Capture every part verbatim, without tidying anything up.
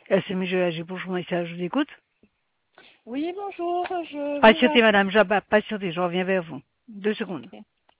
S M G A G, bonjour, Maïssa, je vous écoute. Oui, bonjour, je vous Patientez, appelle. madame, je, bah, patientez, je reviens vers vous. Deux secondes.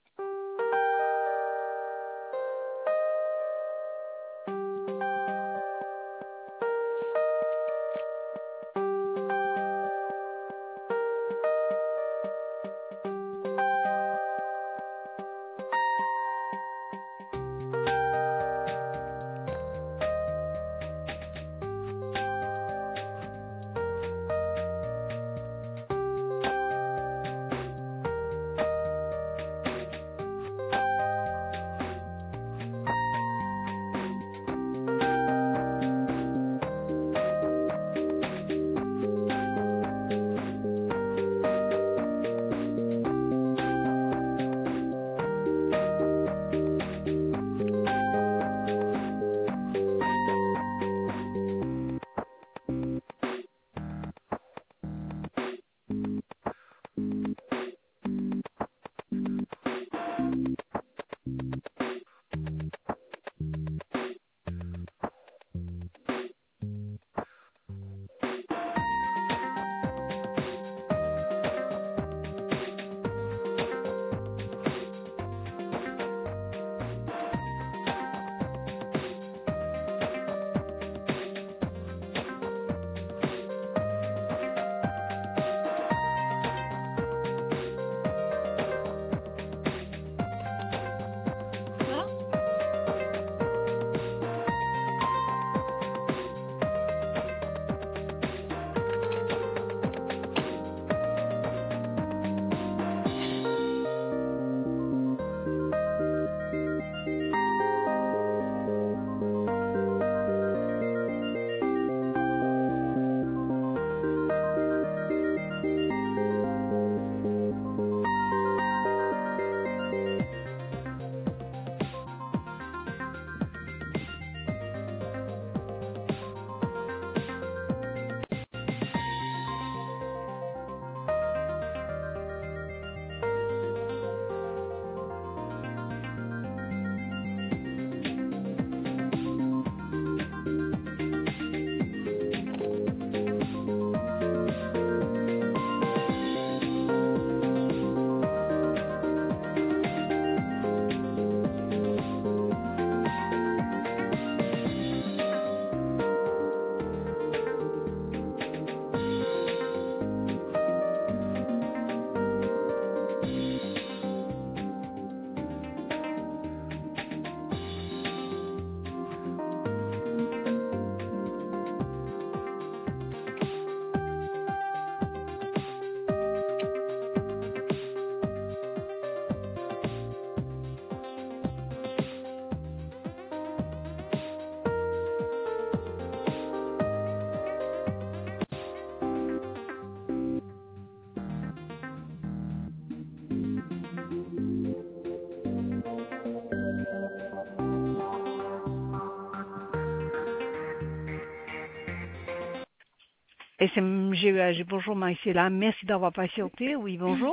S M G A G, bonjour, Maïssa, là, merci d'avoir patienté. Oui, bonjour.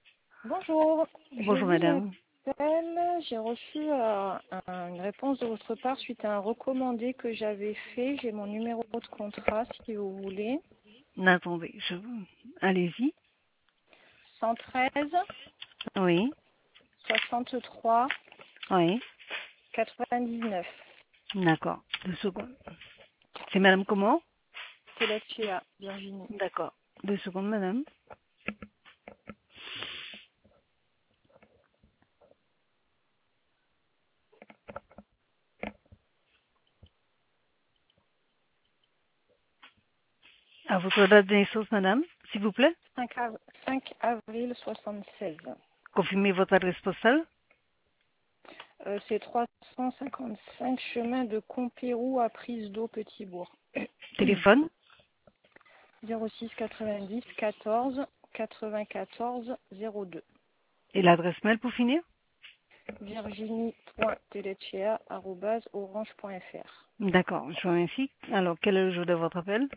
Bonjour, je Bonjour, vous madame. appelle. J'ai reçu euh, un- une réponse de votre part suite à un recommandé que j'avais fait. J'ai mon numéro de contrat si vous voulez. Attendez, je vous... Allez-y. cent treize, Oui, soixante-trois, oui, quatre-vingt-dix-neuf. d'accord. Deux secondes. C'est madame comment? C'est la T A, Virginie. D'accord. Deux secondes, madame. À votre date de naissance, madame, s'il vous plaît. cinq, av- cinq avril soixante-seize. Confirmez votre adresse postale. Euh, c'est trois cent cinquante-cinq chemin de Compérou à Prise d'eau Petit-Bourg. Téléphone. zéro six quatre-vingt-dix quatorze quatre-vingt-quatorze zéro deux. Et l'adresse mail pour finir. virginie point telechea arobase orange point fr. D'accord, je vous remercie. Alors, quel est le jour de votre appel?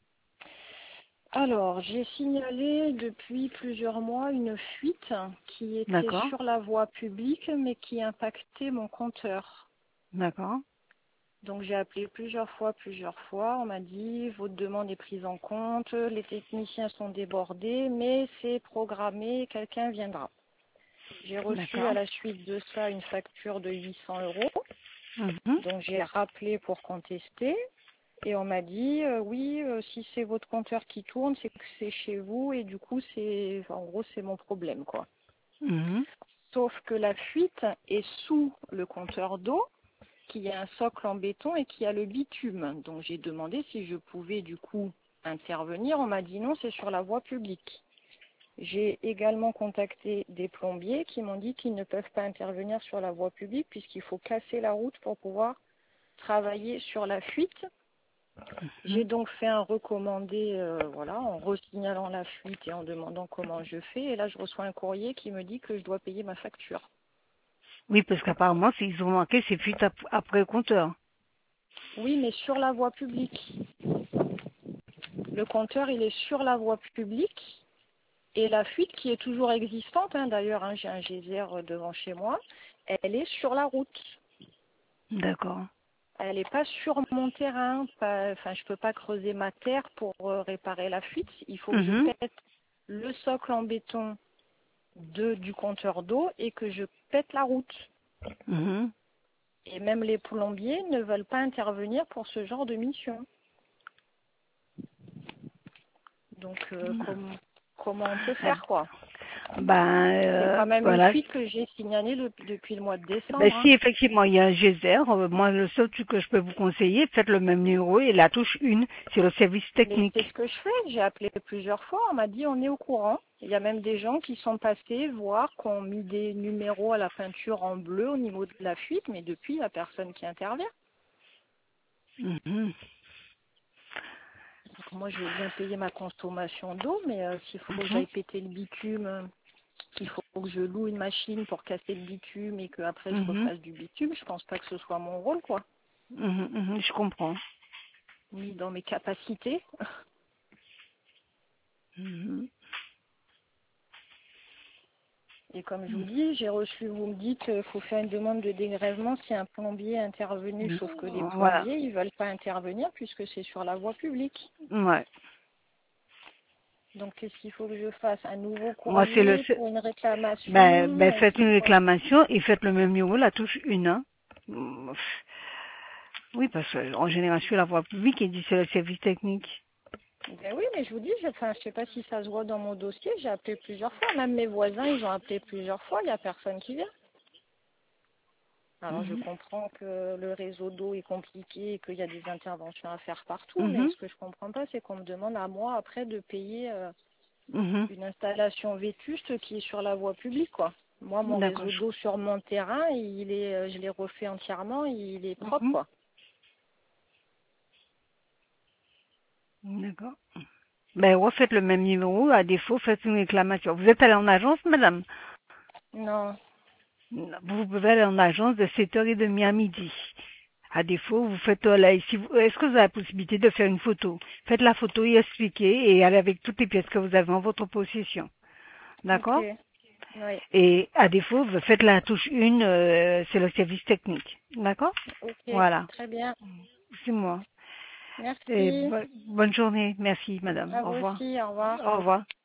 Alors, j'ai signalé depuis plusieurs mois une fuite qui était D'accord, sur la voie publique mais qui impactait mon compteur. d'accord. Donc j'ai appelé plusieurs fois, plusieurs fois. On m'a dit votre demande est prise en compte, les techniciens sont débordés, mais c'est programmé, quelqu'un viendra. J'ai reçu D'accord. à la suite de ça une facture de huit cents euros. Mhm. Donc j'ai rappelé pour contester et on m'a dit euh, oui, euh, si c'est votre compteur qui tourne, c'est que c'est chez vous et du coup c'est en gros c'est mon problème quoi. Mhm. Sauf que la fuite est sous le compteur d'eau, qui a un socle en béton et qui a le bitume. Donc j'ai demandé si je pouvais du coup intervenir. On m'a dit non, c'est sur la voie publique. J'ai également contacté des plombiers qui m'ont dit qu'ils ne peuvent pas intervenir sur la voie publique puisqu'il faut casser la route pour pouvoir travailler sur la fuite. J'ai donc fait un recommandé euh, voilà, en resignalant la fuite et en demandant comment je fais. Et là, je reçois un courrier qui me dit que je dois payer ma facture. Oui, parce qu'apparemment, s'ils ont manqué, c'est fuite ap- après le compteur. Oui, mais sur la voie publique. Le compteur, il est sur la voie publique. Et la fuite qui est toujours existante, hein, d'ailleurs, hein, j'ai un geyser devant chez moi, elle est sur la route. D'accord. Elle n'est pas sur mon terrain. Pas, enfin, je ne peux pas creuser ma terre pour euh, réparer la fuite. Il faut que je Mhm. pète le socle en béton de, du compteur d'eau et que je pète la route. Mhm. Et même les plombiers ne veulent pas intervenir pour ce genre de mission. Donc, euh, com- comment on peut Eh faire, quoi? Ben, C'est euh, quand même une voilà. fuite que j'ai signalée le- depuis le mois de Ben, décembre. si Hein. effectivement il y a un geyser, euh, moi le seul truc que je peux vous conseiller, faites le même numéro et la touche une, c'est le service Mais technique. c'est ce que je fais. J'ai appelé plusieurs fois. On m'a dit on est au courant. Il y a même des gens qui sont passés voir, qui ont mis des numéros à la peinture en bleu au niveau de la fuite, mais depuis, il n'y a personne qui intervient. Mhm. Donc moi, je veux bien payer ma consommation d'eau, mais euh, s'il faut que Mhm. j'aille péter le bitume, euh, qu'il faut que je loue une machine pour casser le bitume et qu'après je Mhm. refasse du bitume, je pense pas que ce soit mon rôle, quoi. Mhm. Mhm. Je comprends. Ni dans mes capacités. Mhm. Et comme je vous dis, j'ai reçu, vous me dites, il faut faire une demande de dégrèvement si un plombier est intervenu, Mhm. sauf que les Voilà. plombiers, ils veulent pas intervenir puisque c'est sur la voie publique. Ouais. Donc qu'est-ce qu'il faut que je fasse? Un nouveau Moi c'est le courrier seul. pour une Ben, réclamation? ben euh, faites C'est une quoi? réclamation et faites le même numéro, la touche une. Hein. Mm, Oui, parce qu'en général sur la voie publique, il dit c'est le service technique. Ben oui, mais je vous dis, je, enfin, je sais pas si ça se voit dans mon dossier, j'ai appelé plusieurs fois. Même mes voisins, ils ont appelé plusieurs fois, il n'y a personne qui vient. Alors je Mhm. comprends que le réseau d'eau est compliqué et qu'il y a des interventions à faire partout, mais Mhm. ce que je comprends pas, c'est qu'on me demande à moi après de payer euh, Mhm. une installation vétuste qui est sur la voie publique, quoi. Moi, mon D'accord. réseau d'eau sur mon terrain, il est, euh, je l'ai refait entièrement, il est propre, Mhm. quoi. D'accord. Ben, refaites le même numéro, à défaut, faites une réclamation. Vous êtes allé en agence, madame? Non, Vous pouvez aller en agence de sept heures trente à midi. À défaut, vous faites euh, là, si vous- est-ce que vous avez la possibilité de faire une photo? Faites la photo et expliquez et allez avec toutes les pièces que vous avez en votre possession. ok, D'accord? oui, Et à défaut, vous faites la touche une, euh, c'est le service technique. D'accord? ok, Voilà. très bien. C'est moi. Et Merci. bo- bonne journée. Merci, madame. À Au vous revoir. aussi, au revoir. Au revoir.